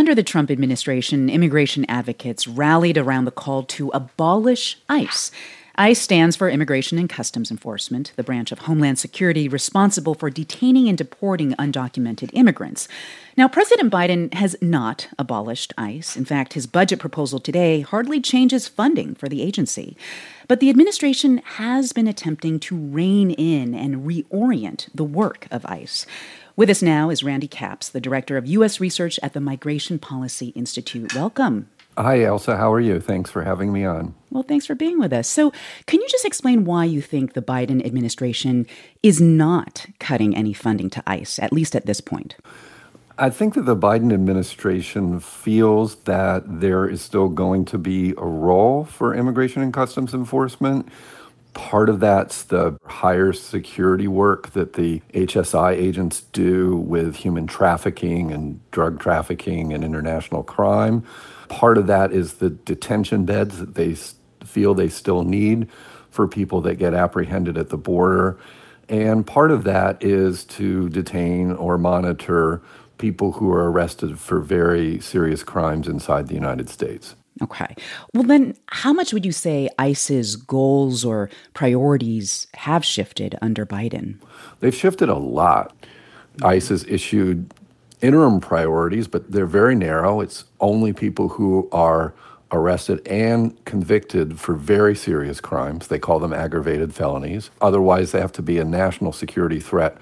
Under the Trump administration, immigration advocates rallied around the call to abolish ICE. ICE stands for Immigration and Customs Enforcement, the branch of Homeland Security responsible for detaining and deporting undocumented immigrants. Now, President Biden has not abolished ICE. In fact, his budget proposal today hardly changes funding for the agency. But the administration has been attempting to rein in and reorient the work of ICE. With us now is Randy Capps, the director of U.S. research at the Migration Policy Institute. Welcome. Hi, Elsa. How are you? Thanks for having me on. Well, thanks for being with us. So, can you just explain why you think the Biden administration is not cutting any funding to ICE, at least at this point? I think that the Biden administration feels that there is still going to be a role for Immigration and Customs Enforcement. Part of that's the higher security work that the HSI agents do with human trafficking and drug trafficking and international crime. Part of that is the detention beds that they feel they still need for people that get apprehended at the border. And part of that is to detain or monitor people who are arrested for very serious crimes inside the United States. Okay. Well, then, how much would you say ICE's goals or priorities have shifted under Biden? They've shifted a lot. ICE has issued interim priorities, but they're very narrow. It's only people who are arrested and convicted for very serious crimes. They call them aggravated felonies. Otherwise, they have to be a national security threat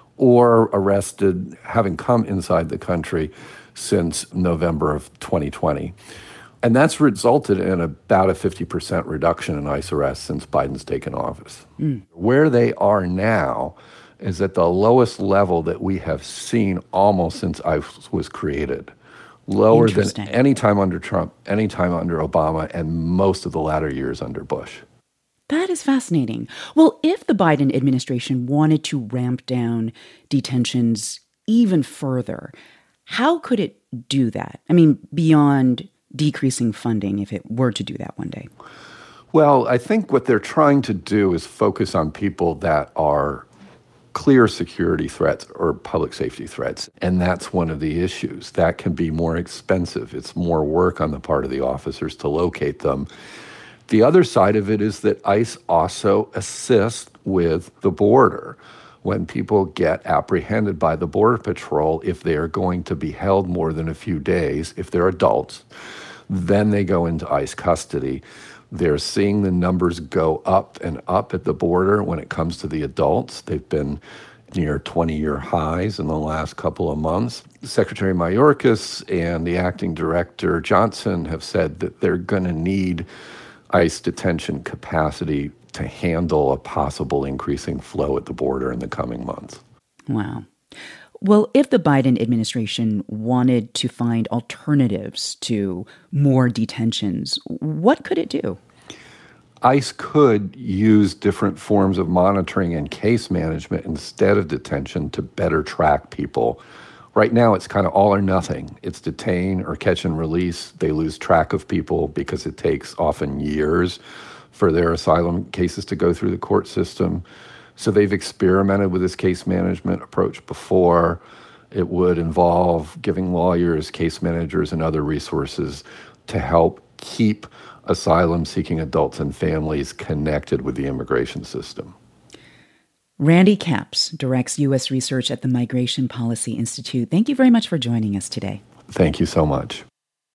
or arrested having come inside the country since November of 2020. And that's resulted in about a 50% reduction in ICE arrests since Biden's taken office. Where they are now is at the lowest level that we have seen almost since ICE was created. Lower than any time under Trump, any time under Obama, and most of the latter years under Bush. That is fascinating. Well, if the Biden administration wanted to ramp down detentions even further, how could it do that? I mean, beyond decreasing funding if it were to do that one day? Well, I think what they're trying to do is focus on people that are clear security threats or public safety threats. And that's one of the issues. That can be more expensive. It's more work on the part of the officers to locate them. The other side of it is that ICE also assists with the border. When people get apprehended by the Border Patrol, if they are going to be held more than a few days, if they're adults, then they go into ICE custody. They're seeing the numbers go up and up at the border when it comes to the adults. They've been near 20-year highs in the last couple of months. Secretary Mayorkas and the acting director Johnson have said that they're going to need ICE detention capacity to handle a possible increasing flow at the border in the coming months. Wow. Well, if the Biden administration wanted to find alternatives to more detentions, what could it do? ICE could use different forms of monitoring and case management instead of detention to better track people. Right now, it's kind of all or nothing. It's detain or catch and release. They lose track of people because it takes often years for their asylum cases to go through the court system. So they've experimented with this case management approach before. It would involve giving lawyers, case managers, and other resources to help keep asylum-seeking adults and families connected with the immigration system. Randy Capps directs U.S. research at the Migration Policy Institute. Thank you very much for joining us today. Thank you so much.